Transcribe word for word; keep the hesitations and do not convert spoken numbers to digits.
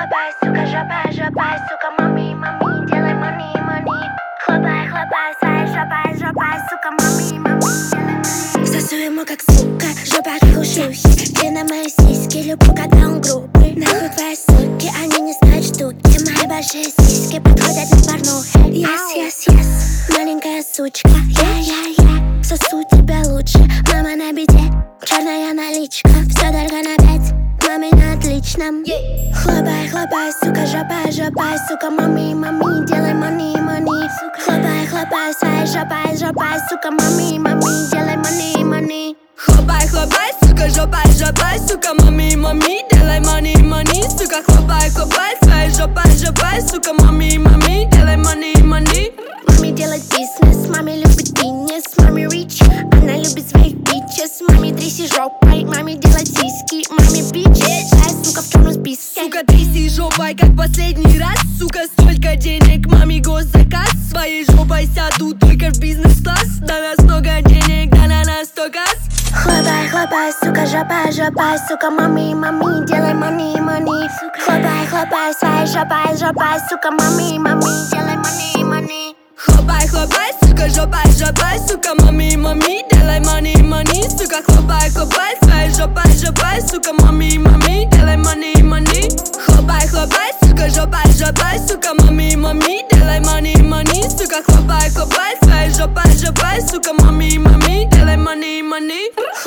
хлопай, сука, жопа, жопа, сука, мами, мами, делай money, money. Хлопай, хлопай, своей жопой, жопой, сука, мами, мами, делай money. Сосу ему как сука, жопа как у шлюхи. Длина мои сиськи, люблю, когда он грубый. Нахуй твои суки, они не знают штуки. Мои большие сиськи подходят на порнухе. Yes, yes, yes, маленькая сучка. Yeah, yeah, yeah, сосу тебя лучше. Мама на беде, черная наличка. Все только на пять, маме на отличном. Хлопай, хлопай, сука, жопа, жопа, сука, мами, мами, делай money, money. Хлопай, хлопай, своей жопой, жопой, сука, мами, мами, делай money, money. Хлопай, хлопай, сука, жопой, жопой, сука, мами, мами, делай money, money. Сука, хлопай, хлопай, своей жопой, жопой, сука, мами, мами, делай money, money. Маме делает бизнес, маме любит фитнес, маме рич, она любит своих бичес. Маме тряси жопой, маме делать сиськи, маме бичес, а сука в черном списке. Сука, тряси жопой, как последний раз. Сука, столько денег, маме госзаказ. Своей жопой сяду только в бизнес-класс. На нас много денег, да на нас сто газ. Хлопай, хлопай, сука, жопа, жопа, сука, мами, мами, делай money, money. Хлопай, хлопай, своей жопой, жопой, сука, мами, мами, делай money, money. Хлопай, хлопай, сука, жопой, жопой, сука, мами, мами, делай money, money. Сука, хлопай, хлопай, своей жопой, жопой, сука, мами, мами, делай money, money. Хлопай, хлопай, сука, жопой, жопой, сука, мами, мами, делай money, money. Сука, хлопай, хлопай, своей жопой, жопой, сука, мами, мами, делай money, money.